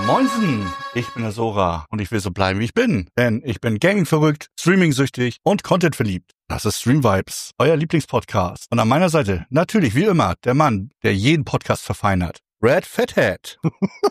Moinsen, ich bin der Sora und ich will so bleiben, wie ich bin. Denn ich bin Gaming-verrückt, Streaming-süchtig und Content-verliebt. Das ist Stream Vibes, euer Lieblingspodcast. Und an meiner Seite, natürlich wie immer, der Mann, der jeden Podcast verfeinert. Red Fathead.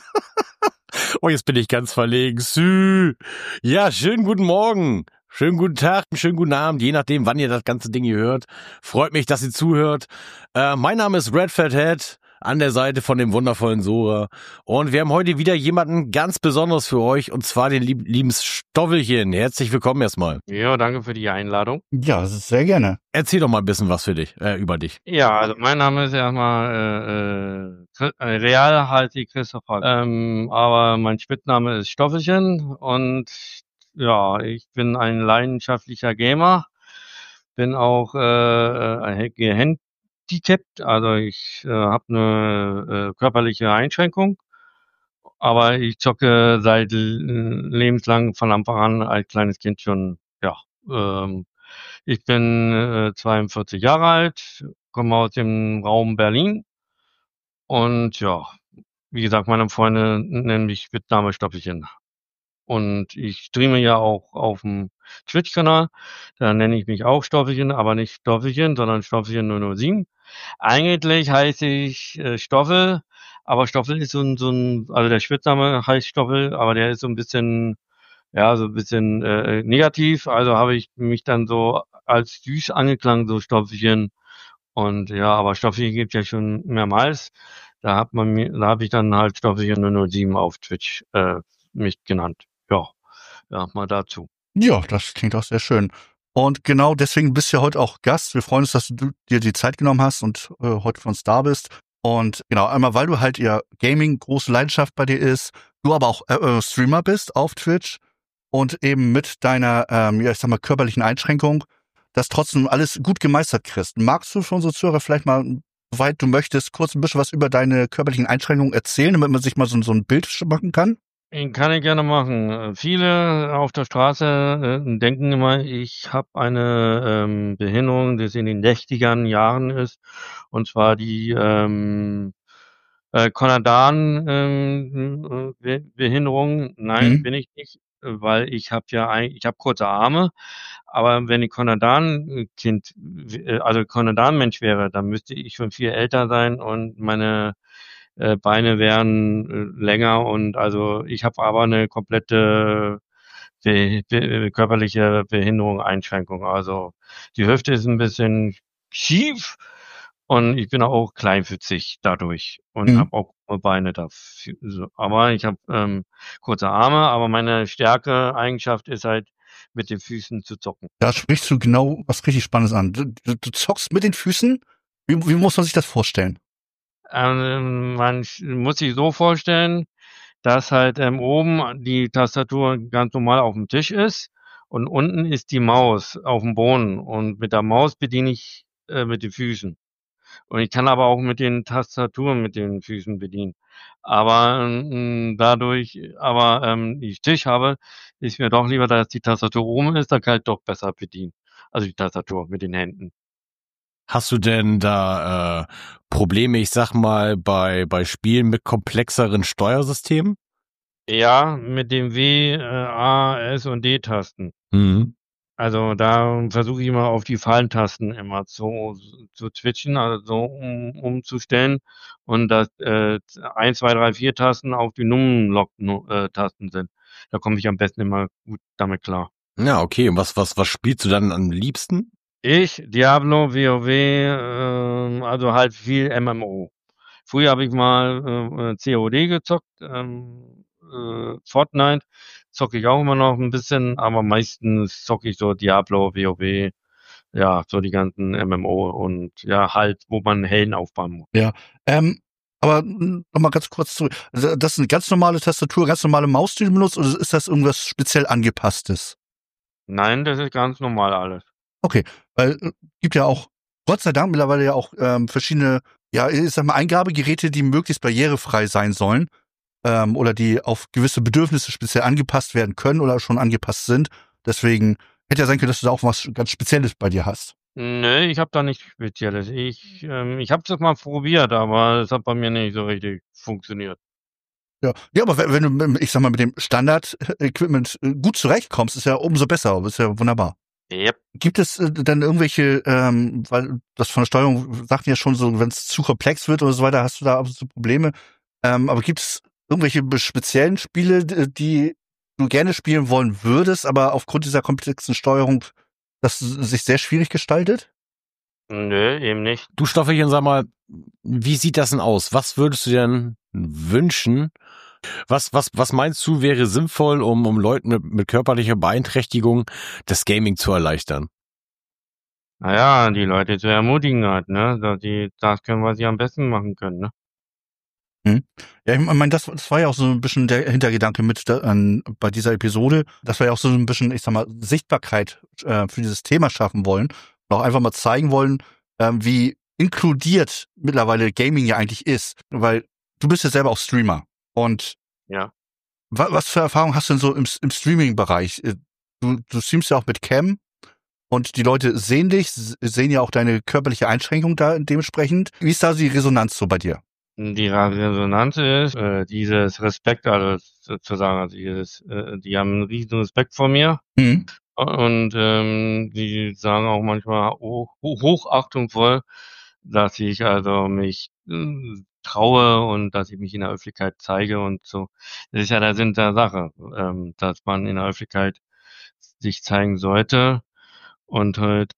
Oh, jetzt bin ich ganz verlegen. Sü. Ja, schönen guten Morgen. Schönen guten Tag, schönen guten Abend, je nachdem, wann ihr das ganze Ding hier hört. Freut mich, dass ihr zuhört. Mein Name ist Red Fathead, an der Seite von dem wundervollen Sora. Und wir haben heute wieder jemanden ganz Besonderes für euch, und zwar den lieben Stoffelchen. Herzlich willkommen erstmal. Ja, danke für die Einladung. Ja, sehr gerne. Erzähl doch mal ein bisschen was über dich. Ja, also mein Name ist erstmal real heißt ich Christopher. Aber mein Spitzname ist Stoffelchen und ja, ich bin ein leidenschaftlicher Gamer. Bin auch gehandicapt, also ich habe eine körperliche Einschränkung. Aber ich zocke seit lebenslang von Anfang an als kleines Kind schon, ja. Ich bin 42 Jahre alt, komme aus dem Raum Berlin und ja, wie gesagt, meine Freunde nennen mich Spitzname Stoffelchen. Und ich streame ja auch auf dem Twitch-Kanal, da nenne ich mich auch Stoffelchen, aber nicht Stoffelchen, sondern Stoffelchen 007. Eigentlich heiße ich Stoffel, aber Stoffel ist so ein, also der Spitzname heißt Stoffel, aber der ist so ein bisschen, ja, so ein bisschen negativ. Also habe ich mich dann so als süß angeklangt, so Stoffelchen. Und ja, aber Stoffelchen gibt ja schon mehrmals. Da habe ich dann halt Stoffelchen 007 auf Twitch mich genannt. Ja, mal dazu. Ja, das klingt auch sehr schön. Und genau deswegen bist du ja heute auch Gast. Wir freuen uns, dass du dir die Zeit genommen hast und heute für uns da bist. Und genau, einmal, weil du halt ja Gaming große Leidenschaft bei dir ist, du aber auch Streamer bist auf Twitch und eben mit deiner, ja, ich sag mal, körperlichen Einschränkung das trotzdem alles gut gemeistert kriegst. Magst du für unsere Zuhörer vielleicht mal, soweit du möchtest, kurz ein bisschen was über deine körperlichen Einschränkungen erzählen, damit man sich mal so ein Bild machen kann? Kann ich gerne machen. Viele auf der Straße denken immer, ich habe eine Behinderung, das in den 60er Jahren ist, und zwar die Kontergan Nein, bin ich nicht, weil ich habe kurze Arme, aber wenn ich also Kontergan-Mensch wäre, dann müsste ich schon viel älter sein und meine Beine wären länger, und also ich habe aber eine komplette körperliche Behinderung, Einschränkung. Also die Hüfte ist ein bisschen schief und ich bin auch kleinwüchsig dadurch und habe auch Beine dafür. Aber ich habe kurze Arme, aber meine Eigenschaft ist halt, mit den Füßen zu zocken. Da sprichst du genau was richtig Spannendes an. Du zockst mit den Füßen? Wie muss man sich das vorstellen? Man muss sich so vorstellen, dass halt oben die Tastatur ganz normal auf dem Tisch ist und unten ist die Maus auf dem Boden, und mit der Maus bediene ich mit den Füßen. Und ich kann aber auch mit den Tastaturen mit den Füßen bedienen. Aber ich Tisch habe, ist mir doch lieber, dass die Tastatur oben ist, dann kann ich doch besser bedienen. Also die Tastatur mit den Händen. Hast du denn da Probleme, ich sag mal, bei Spielen mit komplexeren Steuersystemen? Ja, mit dem W, A, S und D-Tasten. Mhm. Also da versuche ich immer auf die Fallen-Tasten immer zu switchen, also so umzustellen, und dass 1, 2, 3, 4 Tasten auf die Tasten sind. Da komme ich am besten immer gut damit klar. Ja, okay. Und was spielst du dann am liebsten? Ich, Diablo, WoW, also halt viel MMO. Früher habe ich mal COD gezockt, Fortnite zocke ich auch immer noch ein bisschen, aber meistens zocke ich so Diablo, WoW, ja, so die ganzen MMO und ja, halt, wo man Helden aufbauen muss. Ja, aber noch mal ganz kurz zurück. Also, das ist eine ganz normale Tastatur, ganz normale Maus, die du benutzt, oder ist das irgendwas speziell angepasstes? Nein, das ist ganz normal alles. Okay, weil gibt ja auch, Gott sei Dank, mittlerweile ja auch verschiedene, ja, ich sag mal, Eingabegeräte, die möglichst barrierefrei sein sollen, oder die auf gewisse Bedürfnisse speziell angepasst werden können oder schon angepasst sind. Deswegen hätte ja sein können, dass du da auch was ganz Spezielles bei dir hast. Nö, ich habe da nichts Spezielles. Ich habe das mal probiert, aber es hat bei mir nicht so richtig funktioniert. Ja, aber wenn du, ich sag mal, mit dem Standard-Equipment gut zurechtkommst, ist ja umso besser, ist ja wunderbar. Yep. Gibt es dann irgendwelche, weil das von der Steuerung sagten ja schon so, wenn es zu komplex wird oder so weiter, hast du da ab und zu Probleme. Aber gibt es irgendwelche speziellen Spiele, die du gerne spielen wollen würdest, aber aufgrund dieser komplexen Steuerung das sich sehr schwierig gestaltet? Nö, eben nicht. Du Stoffelchen, sag mal, wie sieht das denn aus? Was würdest du dir denn wünschen? Was meinst du wäre sinnvoll, um Leuten mit körperlicher Beeinträchtigung das Gaming zu erleichtern? Naja, die Leute zu ermutigen halt, ne? Das können, was sie am besten machen können, ne? Hm. Ja, ich meine, das war ja auch so ein bisschen der Hintergedanke bei dieser Episode, dass wir ja auch so ein bisschen, ich sag mal, Sichtbarkeit für dieses Thema schaffen wollen und auch einfach mal zeigen wollen, wie inkludiert mittlerweile Gaming ja eigentlich ist. Weil du bist ja selber auch Streamer. Und Ja. was für Erfahrungen hast du denn so im Streaming-Bereich? Du streamst ja auch mit Cam und die Leute sehen dich, sehen ja auch deine körperliche Einschränkung da dementsprechend. Wie ist da die Resonanz so bei dir? Die Resonanz ist, dieses Respekt, also sozusagen, also die haben einen riesen Respekt vor mir. Mhm. Und die sagen auch manchmal hochachtungsvoll, dass ich also mich traue und dass ich mich in der Öffentlichkeit zeige und so. Das ist ja der Sinn der Sache, dass man in der Öffentlichkeit sich zeigen sollte und halt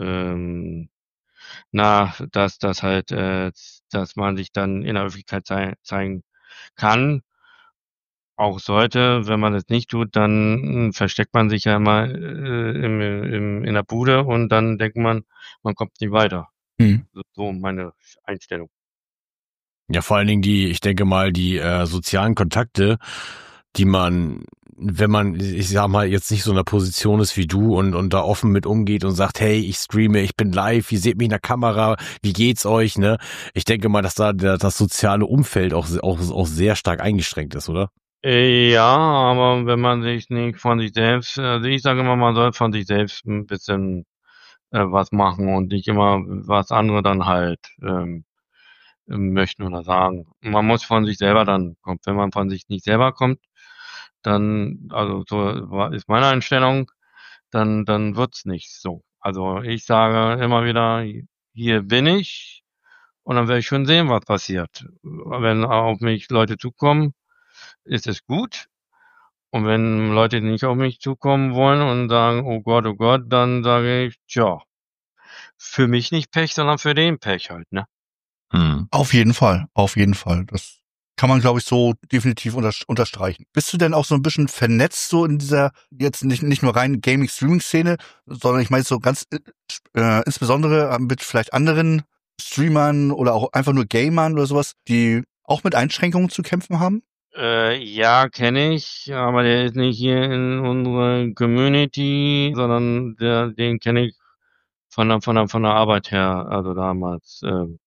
dass halt, dass man sich dann in der Öffentlichkeit zeigen kann, auch sollte. Wenn man das nicht tut, dann versteckt man sich ja immer in der Bude und dann denkt man, man kommt nicht weiter. Mhm. So meine Einstellung. Ja, vor allen Dingen ich denke mal, die sozialen Kontakte, die man, wenn man, ich sag mal, jetzt nicht so in einer Position ist wie du und da offen mit umgeht und sagt, hey, ich streame, ich bin live, ihr seht mich in der Kamera, wie geht's euch, ne? Ich denke mal, dass da das soziale Umfeld auch sehr stark eingeschränkt ist, oder? Ja, aber wenn man sich nicht von sich selbst, also ich sage immer, man soll von sich selbst ein bisschen was machen und nicht immer was andere dann halt möchten oder sagen. Man muss von sich selber dann kommen. Wenn man von sich nicht selber kommt, dann, also so ist meine Einstellung, dann wird's nicht so. Also ich sage immer wieder, hier bin ich und dann werde ich schon sehen, was passiert. Wenn auf mich Leute zukommen, ist es gut. Und wenn Leute nicht auf mich zukommen wollen und sagen, oh Gott, dann sage ich, tja, für mich nicht Pech, sondern für den Pech halt, ne? Auf jeden Fall, auf jeden Fall. Das kann man, glaube ich, so definitiv unterstreichen. Bist du denn auch so ein bisschen vernetzt so in dieser jetzt nicht nur rein Gaming-Streaming-Szene, sondern ich meine so ganz insbesondere mit vielleicht anderen Streamern oder auch einfach nur Gamern oder sowas, die auch mit Einschränkungen zu kämpfen haben? Ja, kenne ich, aber der ist nicht hier in unserer Community, sondern den kenne ich von der Arbeit her, also damals.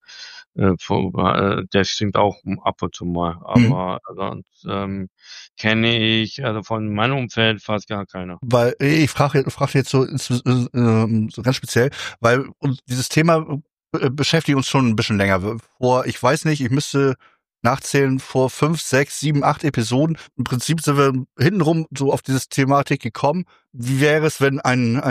Der streamt auch ab und zu mal, Mhm. aber sonst kenne ich also von meinem Umfeld fast gar keiner. Weil ich frage jetzt so, so ganz speziell, weil uns dieses Thema beschäftigt uns schon ein bisschen länger. Ich weiß nicht, ich müsste nachzählen, vor 5, 6, 7, 8 Episoden. Im Prinzip sind wir hintenrum so auf diese Thematik gekommen. Wie wäre es, wenn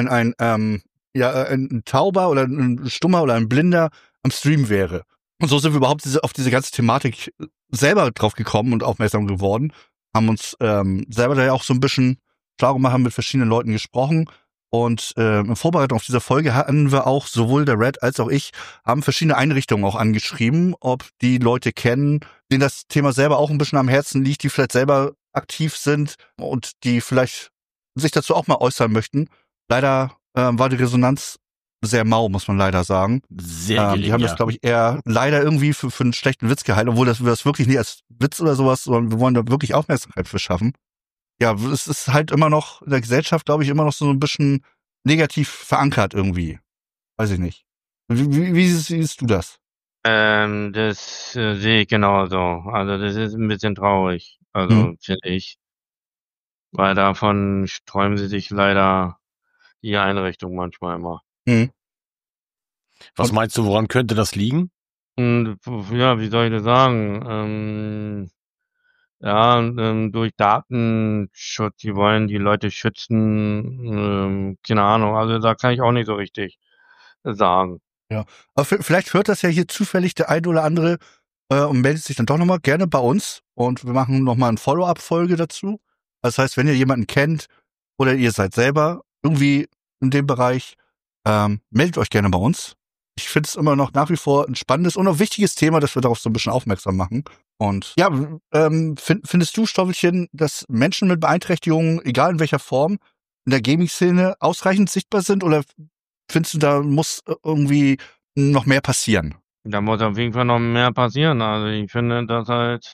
ein Tauber oder ein Stummer oder ein Blinder am Stream wäre? Und so sind wir überhaupt auf diese ganze Thematik selber drauf gekommen und aufmerksam geworden. Haben uns selber da ja auch so ein bisschen schlau gemacht, haben mit verschiedenen Leuten gesprochen. Und in Vorbereitung auf diese Folge hatten wir auch, sowohl der Red als auch ich, haben verschiedene Einrichtungen auch angeschrieben, ob die Leute kennen, denen das Thema selber auch ein bisschen am Herzen liegt, die vielleicht selber aktiv sind und die vielleicht sich dazu auch mal äußern möchten. Leider war die Resonanz sehr mau, muss man leider sagen. Sehr gering, die haben das, glaube ich, eher leider irgendwie für einen schlechten Witz gehalten, obwohl wir das wirklich nicht als Witz oder sowas, sondern wir wollen da wirklich Aufmerksamkeit für schaffen. Ja, es ist halt immer noch in der Gesellschaft, glaube ich, immer noch so ein bisschen negativ verankert irgendwie. Weiß ich nicht. Wie siehst du das? Das sehe ich genauso. Also das ist ein bisschen traurig, Hm? also finde ich, weil davon sträuben sie sich leider die Einrichtung manchmal immer. Hm. Was Und meinst du, woran könnte das liegen? Und ja, wie soll ich das sagen? ja, durch Datenschutz, die wollen die Leute schützen, keine Ahnung, also da kann ich auch nicht so richtig sagen. Ja. Aber vielleicht hört das ja hier zufällig der eine oder andere und meldet sich dann doch nochmal gerne bei uns und wir machen nochmal eine Follow-up-Folge dazu. Das heißt, wenn ihr jemanden kennt oder ihr seid selber irgendwie in dem Bereich, meldet euch gerne bei uns. Ich finde es immer noch nach wie vor ein spannendes und auch wichtiges Thema, dass wir darauf so ein bisschen aufmerksam machen. Und ja, findest du, Stoffelchen, dass Menschen mit Beeinträchtigungen, egal in welcher Form, in der Gaming-Szene ausreichend sichtbar sind oder findest du, da muss irgendwie noch mehr passieren? Da muss auf jeden Fall noch mehr passieren. Also ich finde, dass halt,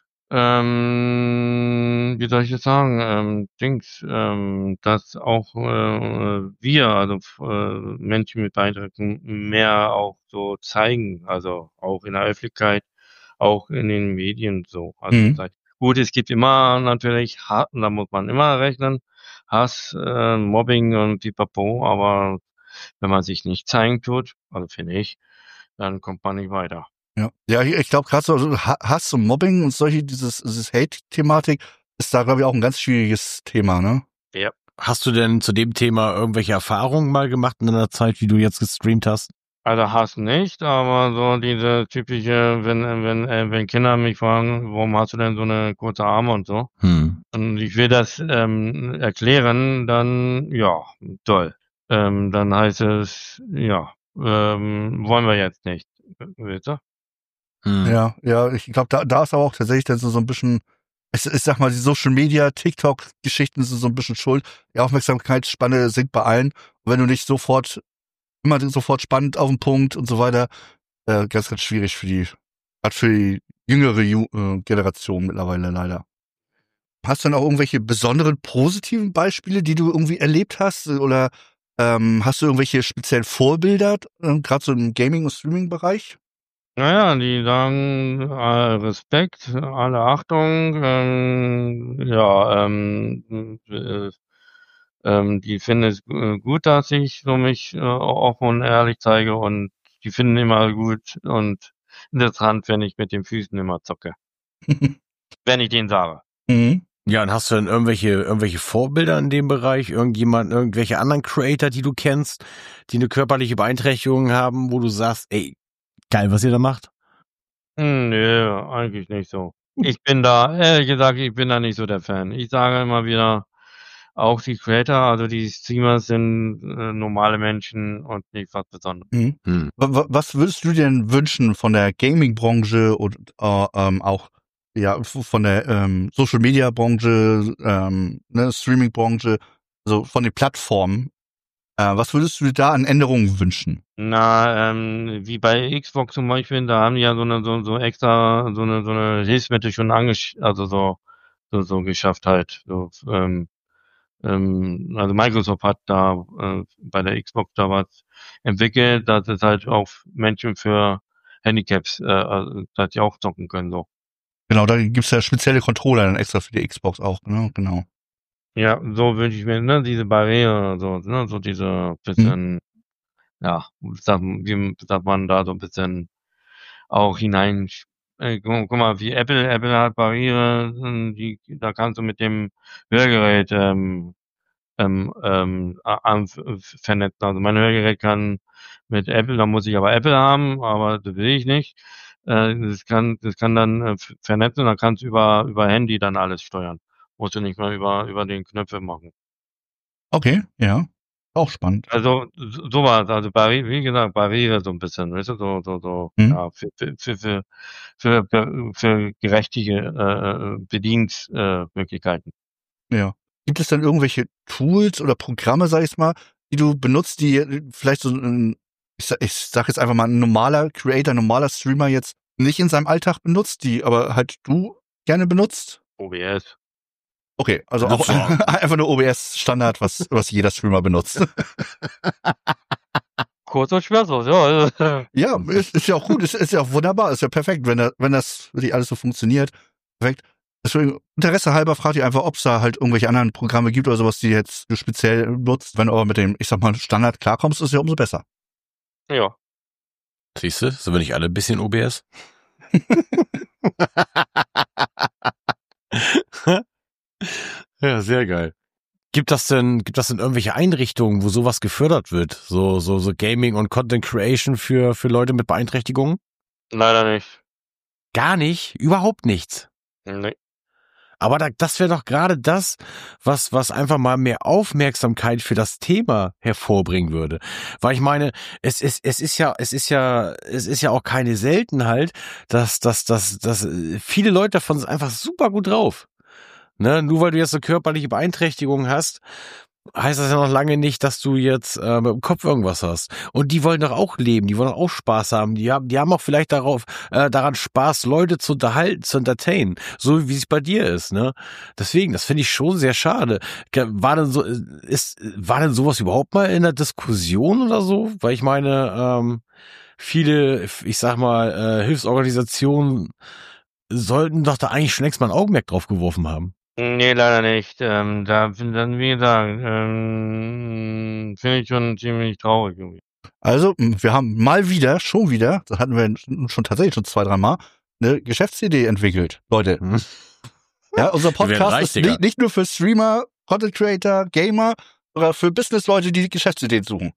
wie soll ich das sagen, dass auch wir, also Menschen mit Beeinträchtigungen, mehr auch so zeigen, also auch in der Öffentlichkeit, auch in den Medien so. Also gut, es gibt immer natürlich Hass, da muss man immer rechnen, Hass, Mobbing und Pipapo, aber wenn man sich nicht zeigen tut, also finde ich, dann kommt man nicht weiter. Ja, ja, ich glaube gerade so Hass und Mobbing und solche, dieses Hate-Thematik ist da, glaube ich, auch ein ganz schwieriges Thema, ne? Ja. Hast du denn zu dem Thema irgendwelche Erfahrungen mal gemacht in der Zeit, wie du jetzt gestreamt hast? Also Hass nicht, aber so diese typische, wenn Kinder mich fragen, warum hast du denn so eine kurze Arme und so, und ich will das erklären, dann ja, toll. Dann heißt es, ja, wollen wir jetzt nicht. Weißt du? Ja, ja, ich glaube, da ist aber auch tatsächlich dann so ein bisschen, ich sag mal, die Social Media, TikTok-Geschichten sind so ein bisschen schuld. Die Aufmerksamkeitsspanne sinkt bei allen. Und wenn du nicht immer sofort spannend auf den Punkt und so weiter, ganz, ganz schwierig gerade für die jüngere Generation mittlerweile leider. Hast du dann auch irgendwelche besonderen positiven Beispiele, die du irgendwie erlebt hast? Oder hast du irgendwelche speziellen Vorbilder, gerade so im Gaming- und Streaming-Bereich? Naja, die sagen Respekt, alle Achtung, die finden es gut, dass ich so mich offen und ehrlich zeige und die finden immer gut und interessant, wenn ich mit den Füßen immer zocke. Wenn ich denen sage. Mhm. Ja, und hast du denn irgendwelche Vorbilder in dem Bereich? Irgendwelche anderen Creator, die du kennst, die eine körperliche Beeinträchtigung haben, wo du sagst, ey, geil, was ihr da macht? Nö, eigentlich nicht so. Ehrlich gesagt, ich bin da nicht so der Fan. Ich sage immer wieder, auch die Creator, also die Streamers sind normale Menschen und nicht was Besonderes. Mhm. Was würdest du dir denn wünschen von der Gaming-Branche und auch ja von der Social-Media-Branche, ne, Streaming-Branche, also von den Plattformen? Was würdest du dir da an Änderungen wünschen? Na, wie bei Xbox zum Beispiel, da haben die ja so extra so eine Hilfsmittel schon so geschafft halt. Also Microsoft hat da bei der Xbox da was entwickelt, dass es halt auch Menschen für Handicaps, dass die auch zocken können so. Genau, da gibt's ja spezielle Controller dann extra für die Xbox auch, ne? Genau. Ja, so wünsche ich mir, ne, diese Barriere, so, ne, so diese bisschen, ja, wie sagt man da so ein bisschen auch hinein. Guck mal, wie Apple hat Barriere, da kannst du mit dem Hörgerät vernetzen. Also mein Hörgerät kann mit Apple, da muss ich aber Apple haben, aber das will ich nicht. Das kann dann vernetzen und dann kannst du über Handy dann alles steuern. Musst du nicht mal über den Knöpfe machen. Okay, ja. Auch spannend. Also sowas, also wie gesagt, Barriere so ein bisschen, weißt du, ja, für gerechtige Bedienungsmöglichkeiten. Ja. Gibt es dann irgendwelche Tools oder Programme, sag ich mal, die du benutzt, die vielleicht so ein, ich sag jetzt einfach mal, ein normaler Creator, ein normaler Streamer jetzt nicht in seinem Alltag benutzt, die aber halt du gerne benutzt? OBS. Okay, also auch einfach nur OBS-Standard, was jeder Streamer benutzt. Kurz und schmerzlos, ja. Ja, ist ja auch gut, ist ja auch wunderbar, ist ja perfekt, wenn das wirklich alles so funktioniert. Perfekt. Deswegen, Interesse halber, fragt ihr einfach, ob es da halt irgendwelche anderen Programme gibt oder sowas, die jetzt du speziell nutzt. Wenn du aber mit dem, ich sag mal, Standard klarkommst, ist ja umso besser. Ja. Siehst du, sind wir nicht alle ein bisschen OBS? Ja, sehr geil. Gibt das denn irgendwelche Einrichtungen, wo sowas gefördert wird? So Gaming und Content Creation für Leute mit Beeinträchtigungen? Leider nicht. Gar nicht? Überhaupt nichts? Nee. Aber das wäre doch gerade das, was einfach mal mehr Aufmerksamkeit für das Thema hervorbringen würde. Weil ich meine, es ist ja auch keine Seltenheit, dass viele Leute davon sind einfach super gut drauf. Ne? Nur weil du jetzt eine körperliche Beeinträchtigung hast, heißt das ja noch lange nicht, dass du jetzt mit dem Kopf irgendwas hast. Und die wollen doch auch leben, die wollen doch auch Spaß haben. Die haben auch vielleicht daran Spaß, Leute zu unterhalten, zu entertainen. So wie es bei dir ist, ne? Deswegen, das finde ich schon sehr schade. War denn sowas überhaupt mal in der Diskussion oder so? Weil ich meine, viele, ich sag mal, Hilfsorganisationen sollten doch da eigentlich schon längst mal ein Augenmerk drauf geworfen haben. Nee, leider nicht. Da dann, wie gesagt, finde ich schon ziemlich traurig irgendwie. Also, wir haben schon wieder, das hatten wir schon tatsächlich schon 2, 3 Mal, eine Geschäftsidee entwickelt, Leute. Ja, unser Podcast ist nicht nur für Streamer, Content Creator, Gamer, oder für Business-Leute, die Geschäftsideen suchen.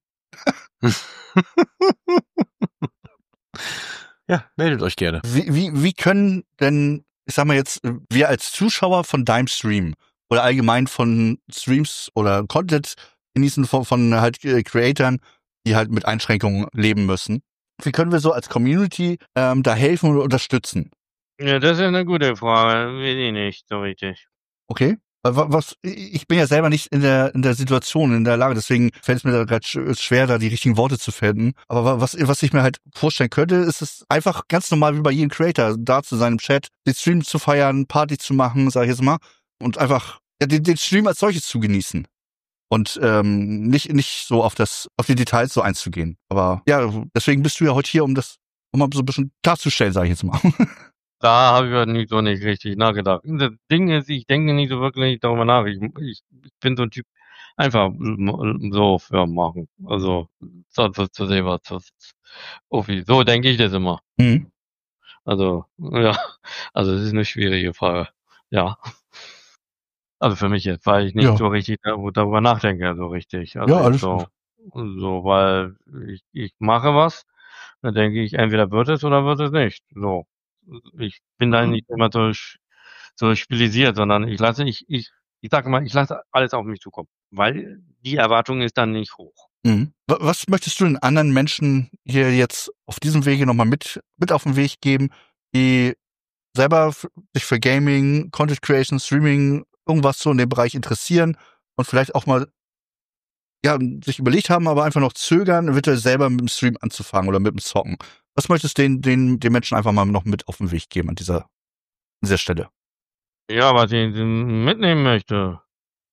Ja, meldet euch gerne. Wie können denn, ich sag mal jetzt, wir als Zuschauer von deinem Stream oder allgemein von Streams oder Content genießen von halt Creatoren, die halt mit Einschränkungen leben müssen, wie können wir so als Community da helfen oder unterstützen? Ja, das ist eine gute Frage. Weiß ich nicht so richtig. Okay. Ich bin ja selber nicht in der Situation, in der Lage, deswegen fällt es mir da gerade schwer, da die richtigen Worte zu finden. Aber was ich mir halt vorstellen könnte, ist es einfach ganz normal wie bei jedem Creator, da zu sein im Chat, den Stream zu feiern, Party zu machen, sag ich jetzt mal, und einfach den Stream als solches zu genießen. Und nicht so auf die Details so einzugehen. Aber ja, deswegen bist du ja heute hier, um mal so ein bisschen darzustellen, sag ich jetzt mal. Da habe ich halt nicht richtig nachgedacht. Das Ding ist, ich denke nicht so wirklich darüber nach. Ich bin so ein Typ, einfach so machen. Also zu sehen, was das so denke ich das immer. Mhm. Also, ja, also es ist eine schwierige Frage. Ja. Also für mich jetzt, weil ich nicht so richtig darüber nachdenke, so richtig. Also Ja, alles so, weil ich mache was, dann denke ich, entweder wird es oder wird es nicht. So. Ich bin da nicht immer so stilisiert, sondern ich sage mal, ich lasse alles auf mich zukommen, weil die Erwartung ist dann nicht hoch. Mhm. Was möchtest du den anderen Menschen hier jetzt auf diesem Wege nochmal mit auf den Weg geben, die selber sich für Gaming, Content Creation, Streaming, irgendwas so in dem Bereich interessieren und vielleicht auch mal sich überlegt haben, aber einfach noch zögern, eventuell selber mit dem Stream anzufangen oder mit dem Zocken. Was möchtest du den Menschen einfach mal noch mit auf den Weg geben an dieser Stelle? Ja, was ich mitnehmen möchte,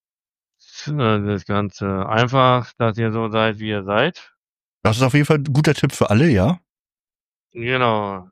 das Ganze einfach, dass ihr so seid, wie ihr seid. Das ist auf jeden Fall ein guter Tipp für alle, ja? Genau.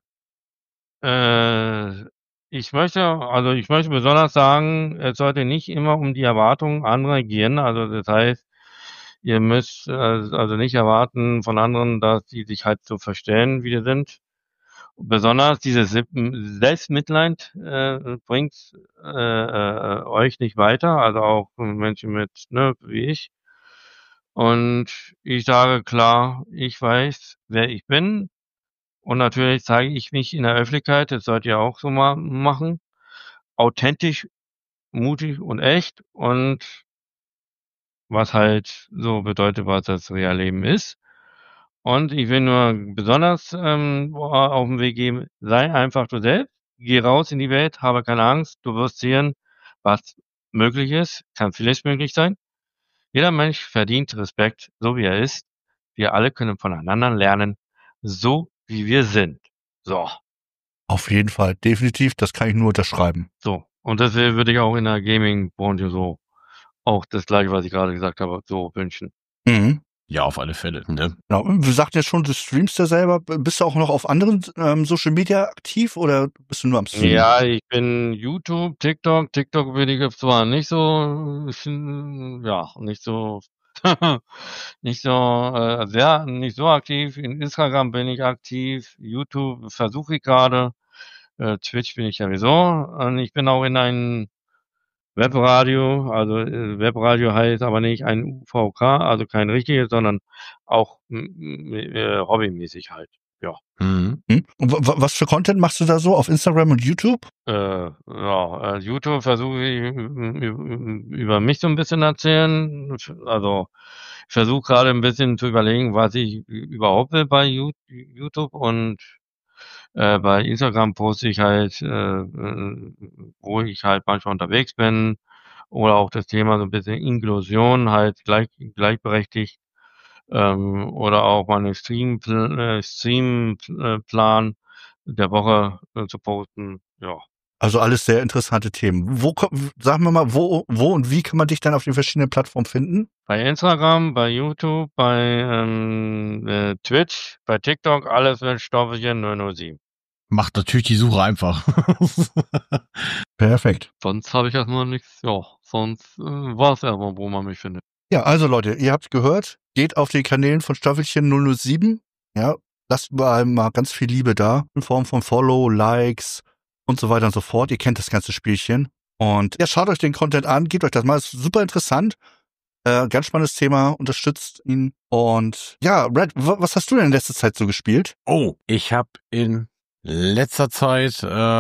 Ich möchte besonders sagen, es sollte nicht immer um die Erwartungen anderer gehen. Also das heißt, ihr müsst also nicht erwarten von anderen, dass die sich halt so verstellen, wie die sind. Besonders dieses Selbstmitleid bringt euch nicht weiter, also auch Menschen mit, ne, wie ich. Und ich sage klar, ich weiß, wer ich bin. Und natürlich zeige ich mich in der Öffentlichkeit, das sollt ihr auch so mal machen, authentisch, mutig und echt und was halt so bedeutet, was das Realleben ist. Und ich will nur besonders auf den Weg geben, sei einfach du selbst, geh raus in die Welt, habe keine Angst, du wirst sehen, was möglich ist, kann vieles möglich sein. Jeder Mensch verdient Respekt, so wie er ist. Wir alle können voneinander lernen, so wie wir sind. So. Auf jeden Fall, definitiv, das kann ich nur unterschreiben. So. Und das würde ich auch in der Gaming-Branche so auch das Gleiche, was ich gerade gesagt habe, so wünschen. Mhm. Ja, auf alle Fälle, ne? Genau. Wir sagten ja schon, du streamst ja selber. Bist du auch noch auf anderen Social Media aktiv oder bist du nur am Streamen? Ja, ich bin YouTube, TikTok. TikTok bin ich zwar nicht so, nicht so, nicht so aktiv. In Instagram bin ich aktiv. YouTube versuche ich gerade. Twitch bin ich sowieso. Und ich bin auch in einem Webradio. Also Webradio heißt aber nicht ein UVK, also kein richtiges, sondern auch hobbymäßig halt. Ja. Und was für Content machst du da so auf Instagram und YouTube? YouTube versuche ich über mich so ein bisschen erzählen. Also ich versuche gerade ein bisschen zu überlegen, was ich überhaupt will bei YouTube, und bei Instagram poste ich halt, wo ich halt manchmal unterwegs bin, oder auch das Thema so ein bisschen Inklusion, halt gleichberechtigt, oder auch mal einen Streamplan der Woche zu posten. Ja. Also alles sehr interessante Themen. Sagen wir mal, wo und wie kann man dich dann auf den verschiedenen Plattformen finden? Bei Instagram, bei YouTube, bei Twitch, bei TikTok, alles mit Stoffelchen 007. Macht natürlich die Suche einfach. Perfekt. Sonst habe ich erstmal nichts. Ja, sonst war es erstmal, wo man mich findet. Ja, also Leute, ihr habt gehört, geht auf die Kanälen von Stoffelchen 007. Ja, lasst überall mal ganz viel Liebe da, in Form von Follow, Likes und so weiter und so fort. Ihr kennt das ganze Spielchen. Und ja, schaut euch den Content an, gebt euch das mal, ist super interessant. Ganz spannendes Thema, unterstützt ihn. Und ja, Red, was hast du denn in letzter Zeit so gespielt? Oh, ich habe in letzter Zeit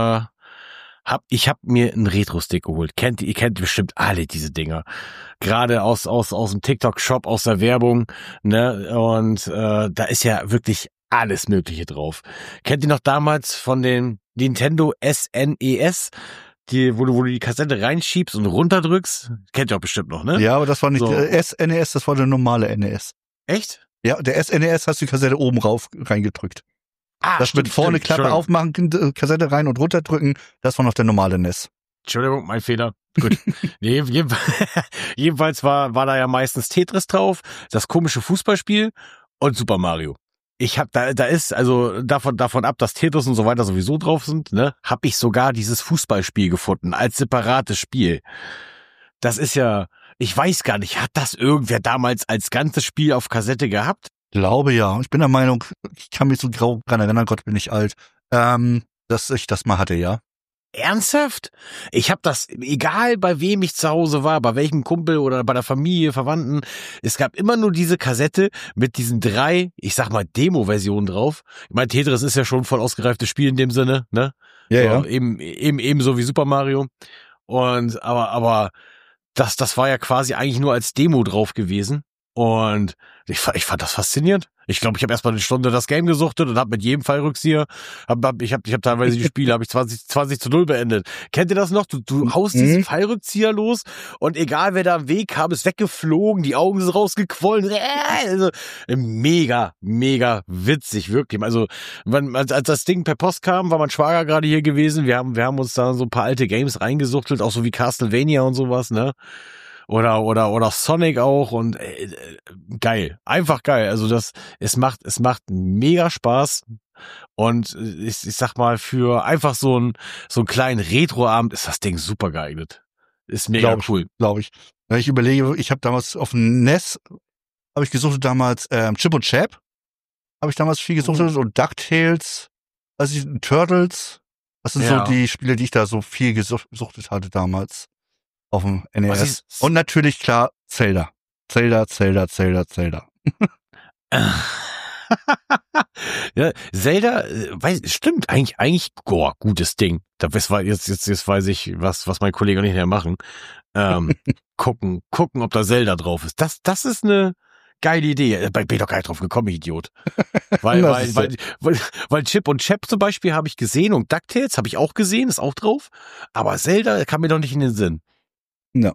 ich hab mir einen Retro-Stick geholt. Ihr kennt bestimmt alle diese Dinger. Gerade aus dem TikTok-Shop, aus der Werbung, ne? Und da ist ja wirklich alles Mögliche drauf. Kennt ihr noch damals von den Nintendo SNES? Wo du die Kassette reinschiebst und runterdrückst? Kennt ihr auch bestimmt noch, ne? Ja, aber das war nicht So. SNES, das war der normale NES. Echt? Ja, der SNES hast du die Kassette oben rauf reingedrückt. Das stimmt, mit vorne Klappe aufmachen, Kassette rein und runterdrücken, das war noch der normale NES. Entschuldigung, mein Fehler. Gut. Nee, jedenfalls war da ja meistens Tetris drauf, das komische Fußballspiel und Super Mario. Ich hab da ist also davon ab, dass Tetris und so weiter sowieso drauf sind, ne, hab ich sogar dieses Fußballspiel gefunden als separates Spiel. Das ist ja, ich weiß gar nicht, hat das irgendwer damals als ganzes Spiel auf Kassette gehabt? Glaube ja. Ich bin der Meinung, ich kann mich so grau dran erinnern, Gott, bin ich alt, dass ich das mal hatte, ja. Ernsthaft? Ich habe das, egal bei wem ich zu Hause war, bei welchem Kumpel oder bei der Familie, Verwandten, es gab immer nur diese Kassette mit diesen 3, ich sag mal, Demo-Versionen drauf. Ich meine, Tetris ist ja schon voll ausgereiftes Spiel in dem Sinne, ne? Ja, so, eben so wie Super Mario. Und aber das war ja quasi eigentlich nur als Demo drauf gewesen. Und ich fand das faszinierend. Ich glaube, ich habe erstmal eine Stunde das Game gesuchtet und habe mit jedem Fallrückzieher, ich hab teilweise die Spiele, habe ich 20-0 beendet. Kennt ihr das noch? Du haust diesen Fallrückzieher los und egal wer da am Weg kam, ist weggeflogen, die Augen sind rausgequollen. Also, mega witzig, wirklich. Also, als das Ding per Post kam, war mein Schwager gerade hier gewesen. Wir haben uns da so ein paar alte Games reingesuchtelt, auch so wie Castlevania und sowas, ne? Oder Sonic auch und geil, einfach geil. Also es macht mega Spaß und ich sag mal, für einfach so einen kleinen Retro-Abend ist das Ding super geeignet. Ist mega cool. Glaube ich. Wenn ich überlege, ich habe damals auf dem NES, habe ich gesucht damals Chip und Chap, habe ich damals viel gesucht und DuckTales, also Turtles, das sind so die Spiele, die ich da so viel gesuchtet hatte damals. Auf dem NES. Und natürlich, klar, Zelda. Zelda. Ja, Zelda, stimmt, eigentlich, gutes Ding. Jetzt weiß ich, was mein Kollege und ich hier machen. Gucken, ob da Zelda drauf ist. Das ist eine geile Idee. Bin ich doch gar nicht drauf gekommen, Idiot. Weil Chip und Chap zum Beispiel habe ich gesehen und DuckTales habe ich auch gesehen, ist auch drauf. Aber Zelda kam mir doch nicht in den Sinn. No.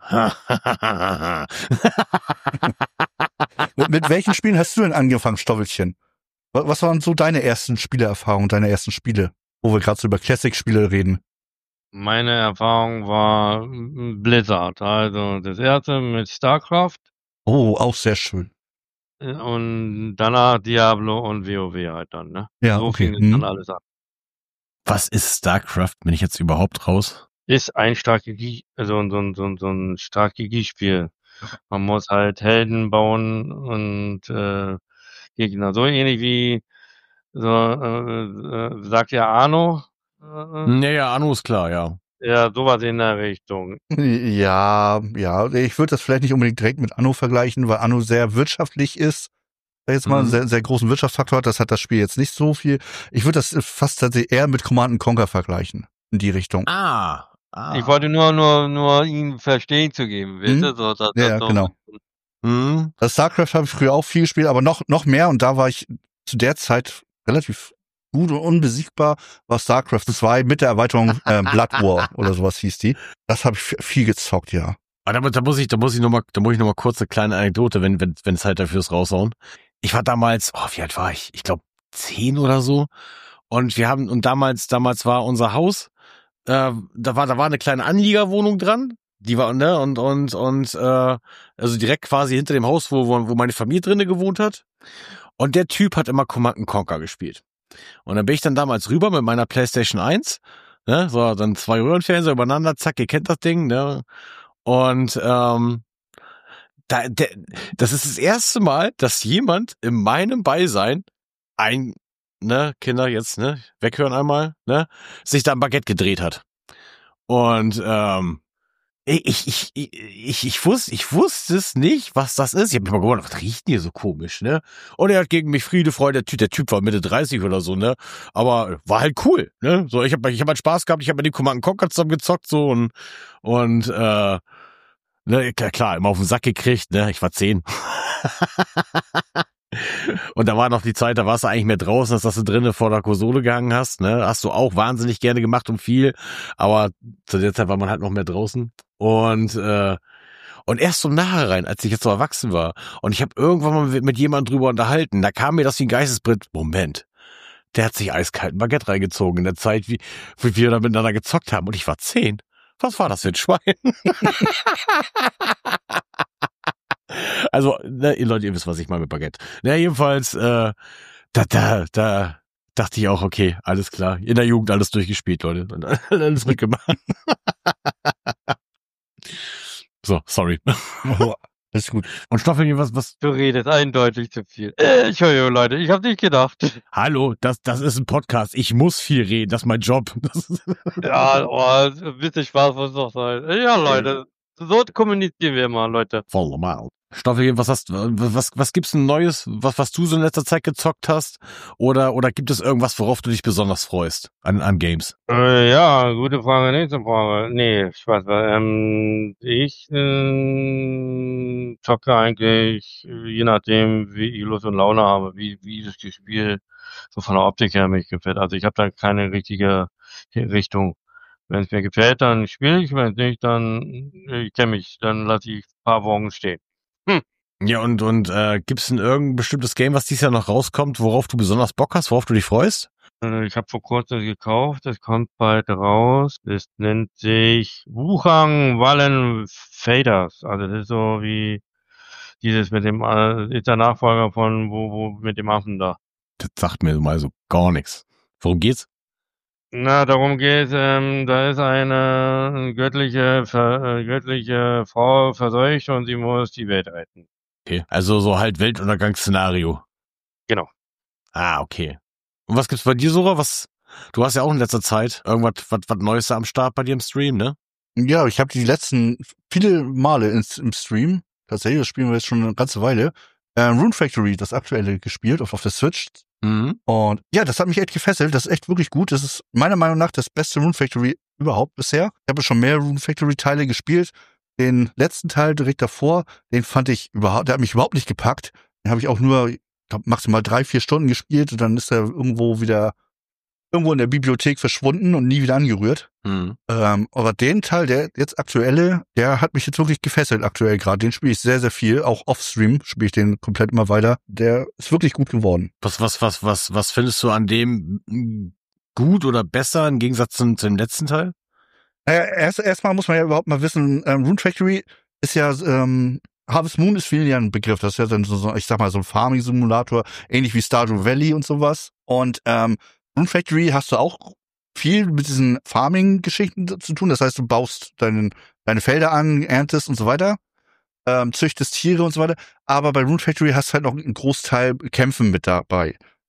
Mit welchen Spielen hast du denn angefangen, Stoffelchen? Was waren so deine ersten Spielerfahrungen, deine ersten Spiele, wo wir gerade so über Classic-Spiele reden? Meine Erfahrung war Blizzard, also das erste mit StarCraft. Oh, auch sehr schön. Und danach Diablo und WoW halt dann, ne? Ja, so okay. fing es dann alles an. Was ist StarCraft? Bin ich jetzt überhaupt raus? Ist ein Strategie, so ein Strategiespiel. Man muss halt Helden bauen und Gegner. So ähnlich wie sagt ja Arno. Naja, Anno ist klar, ja. Ja, sowas in der Richtung. Ja, ich würde das vielleicht nicht unbedingt direkt mit Anno vergleichen, weil Anno sehr wirtschaftlich ist. Jetzt mal einen sehr, sehr großen Wirtschaftsfaktor hat, das hat das Spiel jetzt nicht so viel. Ich würde das fast tatsächlich eher mit Command & Conquer vergleichen. In die Richtung. Ich wollte nur ihn verstehen zu geben, wisst ihr? So, Ja, genau. Das StarCraft habe ich früher auch viel gespielt, aber noch mehr, und da war ich zu der Zeit relativ gut und unbesiegbar, war StarCraft 2 mit der Erweiterung Blood War oder sowas hieß die. Das habe ich viel gezockt, ja. Aber da muss ich noch mal kurz eine kleine Anekdote, wenn Zeit dafür ist, raushauen. Ich war damals, wie alt war ich? Ich glaube 10 oder so. Und damals war unser Haus, da war eine kleine Anliegerwohnung dran. Die war, ne, also direkt quasi hinter dem Haus, wo meine Familie drinnen gewohnt hat. Und der Typ hat immer Command & Conquer gespielt. Und dann bin ich dann damals rüber mit meiner PlayStation 1, ne, so, dann 2 Röhrenfernseher übereinander, zack, ihr kennt das Ding, ne. Und das ist das erste Mal, dass jemand in meinem Beisein Kinder jetzt, ne, weghören einmal, ne, sich da ein Baguette gedreht hat. Und ich wusste es nicht, was das ist. Ich habe mich mal gewundert, was riecht denn hier so komisch, ne? Und er hat gegen mich Friede, Freude, der Typ war Mitte 30 oder so, ne? Aber war halt cool, ne? So, ich hab halt Spaß gehabt, ich habe mit dem Command & Conquer zusammen gezockt, so, und ne, klar, immer auf den Sack gekriegt, ne? Ich war 10. Und da war noch die Zeit, da warst du eigentlich mehr draußen, als dass du drinnen vor der Konsole gehangen hast, ne? Hast du auch wahnsinnig gerne gemacht und viel, aber zu der Zeit war man halt noch mehr draußen. Und erst so nachher rein, als ich jetzt so erwachsen war, und ich habe irgendwann mal mit jemandem drüber unterhalten, da kam mir das wie ein Geistesblitz. Moment, der hat sich eiskalten Baguette reingezogen in der Zeit, wie wir da miteinander gezockt haben, und ich war 10. Was war das für ein Schwein? Also, ne, ihr Leute, ihr wisst, was ich meine mit Baguette. Na, jedenfalls, da dachte ich auch, okay, alles klar. In der Jugend alles durchgespielt, Leute. Und alles mitgemacht. So, sorry. Oh, das ist gut. Und Stoffelchen, was? Du redest eindeutig zu viel. Entschuldigung, Leute, ich habe nicht gedacht. Hallo, das ist ein Podcast. Ich muss viel reden, das ist mein Job. Ja, ein bisschen Spaß muss doch sein. Ja, Leute, so kommunizieren wir mal, Leute. Voll normal. Stoffelchen, was gibt's denn Neues, was du so in letzter Zeit gezockt hast? Oder gibt es irgendwas, worauf du dich besonders freust an Games? Ja, gute Frage, nächste Frage. Nee, Spaß. Ich zocke eigentlich, je nachdem, wie ich Lust und Laune habe, wie das Spiel so von der Optik her mich gefällt. Also ich habe da keine richtige Richtung. Wenn es mir gefällt, dann spiele ich, wenn es nicht, dann ich kenne mich, dann lasse ich ein paar Wochen stehen. Ja, und gibt's denn irgendein bestimmtes Game, was dieses Jahr noch rauskommt, worauf du besonders Bock hast, worauf du dich freust? Ich habe vor kurzem gekauft, das kommt bald raus. Das nennt sich Wuchang Wallen Faders. Also das ist so wie dieses mit dem, ist der Nachfolger von wo mit dem Affen da. Das sagt mir mal so gar nichts. Worum geht's? Na, darum geht's, da ist eine göttliche Frau verseucht und sie muss die Welt retten. Okay, also so halt Weltuntergangsszenario. Genau. Ah, okay. Und was gibt's bei dir, Sora? Du hast ja auch in letzter Zeit irgendwas was Neues da am Start bei dir im Stream, ne? Ja, ich habe die letzten viele Male im Stream, tatsächlich, das spielen wir jetzt schon eine ganze Weile, Rune Factory, das aktuelle, gespielt auf der Switch. Und ja, das hat mich echt gefesselt. Das ist echt wirklich gut. Das ist meiner Meinung nach das beste Rune Factory überhaupt bisher. Ich habe schon mehr Rune Factory Teile gespielt. Den letzten Teil direkt davor, den der hat mich überhaupt nicht gepackt. Den habe ich auch nur, ich glaube, maximal 3-4 Stunden gespielt und dann ist er irgendwo in der Bibliothek verschwunden und nie wieder angerührt. Aber den Teil, der jetzt aktuelle, der hat mich jetzt wirklich gefesselt aktuell gerade. Den spiele ich sehr, sehr viel. Auch off-Stream spiele ich den komplett immer weiter. Der ist wirklich gut geworden. Was findest du an dem gut oder besser im Gegensatz zum letzten Teil? Erstmal muss man ja überhaupt mal wissen, Rune Factory ist ja, Harvest Moon ist vielen ja ein Begriff. Das ist ja dann so, ich sag mal, so ein Farming-Simulator, ähnlich wie Stardew Valley und sowas. Und Rune Factory hast du auch viel mit diesen Farming-Geschichten zu tun. Das heißt, du baust deine Felder an, erntest und so weiter, züchtest Tiere und so weiter. Aber bei Rune Factory hast du halt noch einen Großteil Kämpfen mit dabei.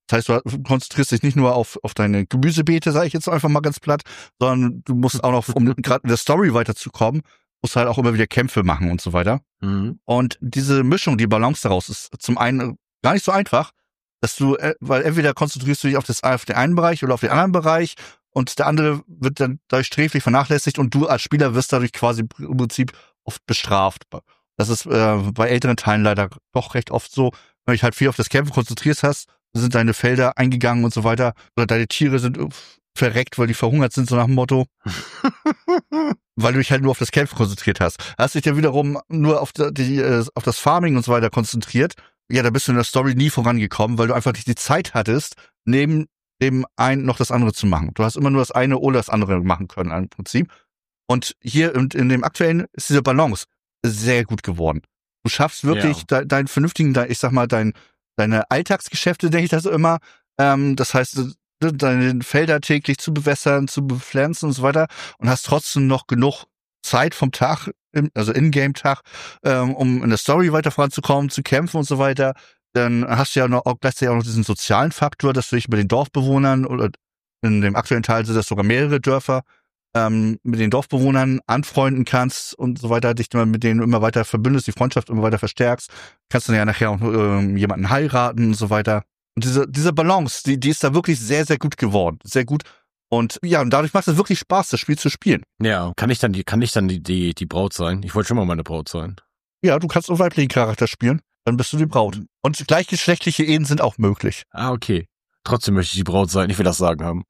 Das heißt, du konzentrierst dich nicht nur auf deine Gemüsebeete, sage ich jetzt einfach mal ganz platt, sondern du musst auch noch, um gerade in der Story weiterzukommen, musst halt auch immer wieder Kämpfe machen und so weiter. Mhm. Und diese Mischung, die Balance daraus ist zum einen gar nicht so einfach, dass du, weil entweder konzentrierst du dich auf den einen Bereich oder auf den anderen Bereich und der andere wird dann dadurch sträflich vernachlässigt und du als Spieler wirst dadurch quasi im Prinzip oft bestraft. Das ist bei älteren Teilen leider doch recht oft so, wenn du dich halt viel auf das Kämpfen konzentriert hast, sind deine Felder eingegangen und so weiter oder deine Tiere sind verreckt, weil die verhungert sind, so nach dem Motto. Weil du dich halt nur auf das Kämpfen konzentriert hast. Hast dich dann wiederum nur auf auf das Farming und so weiter konzentriert. Ja, da bist du in der Story nie vorangekommen, weil du einfach nicht die Zeit hattest, neben dem einen noch das andere zu machen. Du hast immer nur das eine oder das andere machen können im Prinzip. Und hier in dem aktuellen ist diese Balance sehr gut geworden. Du schaffst wirklich deinen vernünftigen, ich sag mal, deine Alltagsgeschäfte, denke ich da so immer. Das heißt, deine Felder täglich zu bewässern, zu bepflanzen und so weiter und hast trotzdem noch genug Zeit vom Tag, also Ingame-Tag, um in der Story weiter voranzukommen, zu kämpfen und so weiter. Dann hast du ja noch auch gleichzeitig auch noch diesen sozialen Faktor, dass du dich mit den Dorfbewohnern oder in dem aktuellen Teil sind das sogar mehrere Dörfer, mit den Dorfbewohnern anfreunden kannst und so weiter, dich mit denen immer weiter verbündest, die Freundschaft immer weiter verstärkst. Kannst dann ja nachher auch jemanden heiraten und so weiter. Und diese Balance, die ist da wirklich sehr, sehr gut geworden. Sehr gut. Und ja, und dadurch macht es wirklich Spaß, das Spiel zu spielen. Ja, kann ich dann die Braut sein? Ich wollte schon mal meine Braut sein. Ja, du kannst auch weiblichen Charakter spielen, dann bist du die Braut. Und gleichgeschlechtliche Ehen sind auch möglich. Ah, okay. Trotzdem möchte ich die Braut sein, ich will das Sagen haben.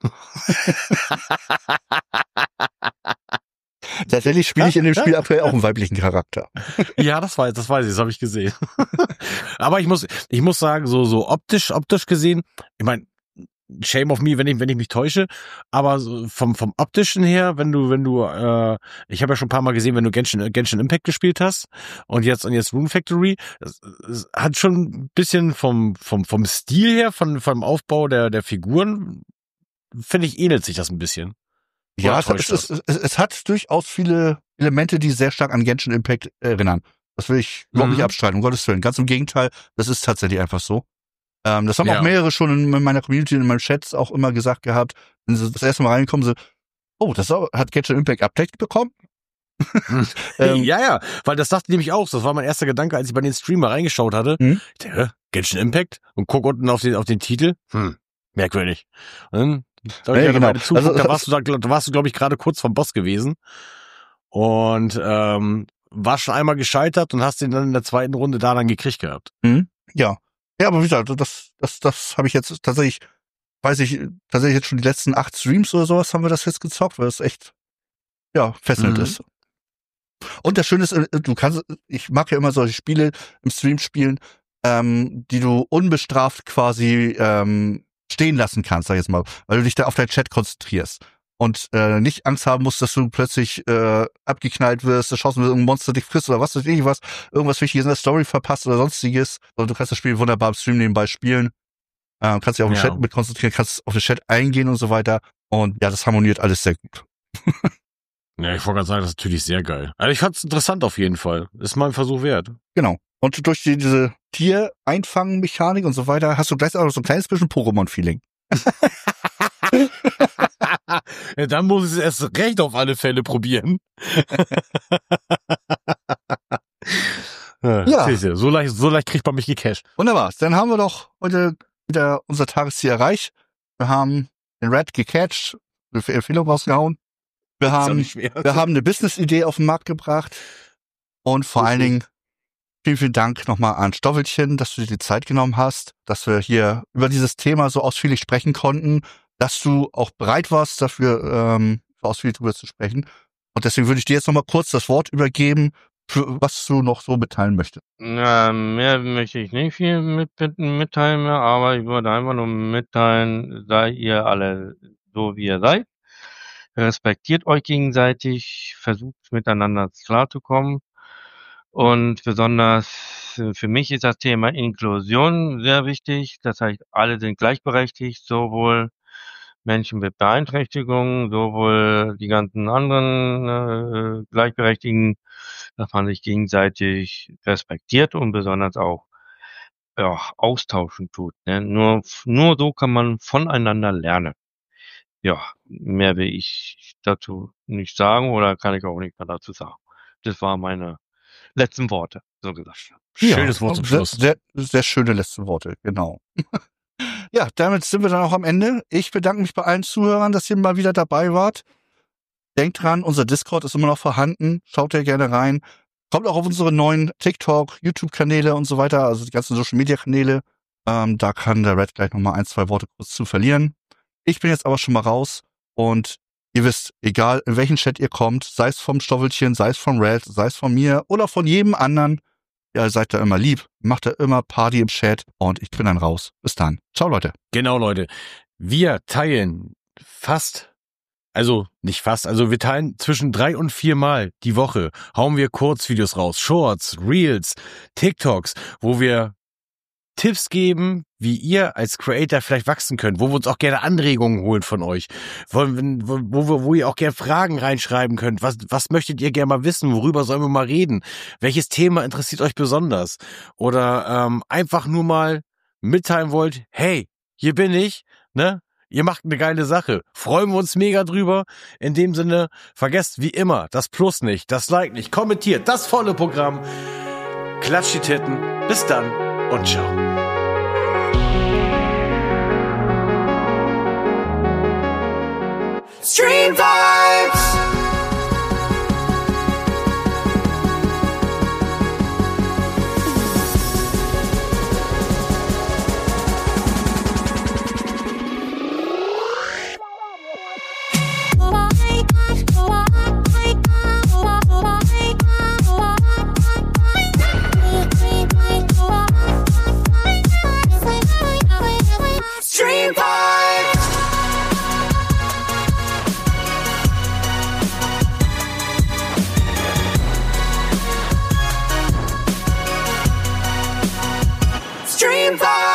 Tatsächlich spiele ich in dem Spiel aktuell auch einen weiblichen Charakter. Ja, das weiß ich, das habe ich gesehen. Aber ich muss sagen, so optisch gesehen, ich meine, shame of me, wenn ich mich täusche, aber so vom optischen her, wenn du, ich habe ja schon ein paar Mal gesehen, wenn du Genshin Impact gespielt hast und jetzt Rune Factory, es hat schon ein bisschen vom Stil her, vom Aufbau der Figuren, finde ich, ähnelt sich das ein bisschen. Ja, es hat durchaus viele Elemente, die sehr stark an Genshin Impact erinnern. Das will ich überhaupt nicht abstreiten, um Gottes Willen. Ganz im Gegenteil, das ist tatsächlich einfach so. Das haben auch mehrere schon in meiner Community, in meinem Chat auch immer gesagt gehabt, wenn sie das erste Mal reingekommen sind, oh, hat Genshin Impact Update bekommen? Ja, weil das dachte ich nämlich auch. Das war mein erster Gedanke, als ich bei den Streamer reingeschaut hatte. Ich dachte, Genshin Impact? Und guck unten auf den Titel. Merkwürdig. Und dann, genau. Da warst du, glaube ich, gerade kurz vom Boss gewesen. Und war schon einmal gescheitert und hast den dann in der zweiten Runde da dann gekriegt gehabt. Ja. Ja, aber wie gesagt, das habe ich jetzt tatsächlich, tatsächlich jetzt schon die letzten 8 Streams oder sowas haben wir das jetzt gezockt, weil es echt, fesselnd ist. Und das Schöne ist, ich mag ja immer solche Spiele im Stream spielen, die du unbestraft quasi stehen lassen kannst, sag ich jetzt mal, weil du dich da auf deinen Chat konzentrierst und nicht Angst haben musst, dass du plötzlich abgeknallt wirst, erschossen wird, irgendein Monster dich frisst oder was weiß ich was, irgendwas Wichtiges in der Story verpasst oder sonstiges. Und du kannst das Spiel wunderbar im Stream nebenbei spielen, kannst dich auf den Chat mit konzentrieren, kannst auf den Chat eingehen und so weiter. Und ja, das harmoniert alles sehr gut. Ja, ich wollte gerade sagen, das ist natürlich sehr geil. Also ich fand's interessant auf jeden Fall. Ist mal ein Versuch wert. Genau. Und durch diese Tier-Einfangen-Mechanik und so weiter hast du gleich auch so ein kleines bisschen Pokémon-Feeling. Ja, dann muss ich es erst recht auf alle Fälle probieren. Ja. So leicht kriegt man mich gecasht. Wunderbar. Dann haben wir doch heute wieder unser Tagesziel erreicht. Wir haben den Red gecatcht, eine Empfehlung rausgehauen. Wir haben eine Business-Idee auf den Markt gebracht. Und vor allen Dingen vielen Dank nochmal an Stoffelchen, dass du dir die Zeit genommen hast, dass wir hier über dieses Thema so ausführlich sprechen konnten, dass du auch bereit warst, dafür ausführlich drüber zu sprechen. Und deswegen würde ich dir jetzt nochmal kurz das Wort übergeben, für was du noch so mitteilen möchtest. Mehr möchte ich nicht viel mitteilen mehr, aber ich würde einfach nur mitteilen, seid ihr alle so, wie ihr seid. Respektiert euch gegenseitig, versucht miteinander klarzukommen. Und besonders für mich ist das Thema Inklusion sehr wichtig. Das heißt, alle sind gleichberechtigt, sowohl Menschen mit Beeinträchtigungen, sowohl die ganzen anderen Gleichberechtigten, dass man sich gegenseitig respektiert und besonders auch austauschen tut. Ne? Nur so kann man voneinander lernen. Ja, mehr will ich dazu nicht sagen oder kann ich auch nicht mehr dazu sagen. Das waren meine letzten Worte, so gesagt. Schönes Wort zum Schluss. Sehr, sehr schöne letzte Worte, genau. Ja, damit sind wir dann auch am Ende. Ich bedanke mich bei allen Zuhörern, dass ihr mal wieder dabei wart. Denkt dran, unser Discord ist immer noch vorhanden. Schaut da gerne rein. Kommt auch auf unsere neuen TikTok, YouTube-Kanäle und so weiter, also die ganzen Social-Media-Kanäle. Da kann der Red gleich nochmal 1, 2 Worte kurz zu verlieren. Ich bin jetzt aber schon mal raus und ihr wisst, egal in welchen Chat ihr kommt, sei es vom Stoffelchen, sei es vom Red, sei es von mir oder von jedem anderen, ihr seid da immer lieb, macht da immer Party im Chat und ich bin dann raus. Bis dann. Ciao, Leute. Genau, Leute. Wir teilen wir teilen zwischen 3 und 4 Mal die Woche, hauen wir Kurzvideos raus, Shorts, Reels, TikToks, wo wir Tipps geben, wie ihr als Creator vielleicht wachsen könnt, wo wir uns auch gerne Anregungen holen von euch, wo ihr auch gerne Fragen reinschreiben könnt. Was möchtet ihr gerne mal wissen? Worüber sollen wir mal reden? Welches Thema interessiert euch besonders? Oder einfach nur mal mitteilen wollt, hey, hier bin ich, ne? Ihr macht eine geile Sache. Freuen wir uns mega drüber. In dem Sinne, vergesst wie immer das Plus nicht, das Like nicht, kommentiert das volle Programm. Klatscht die Titten. Bis dann und ciao. Stream Vibes! Stream Vibes! Stream Vibes!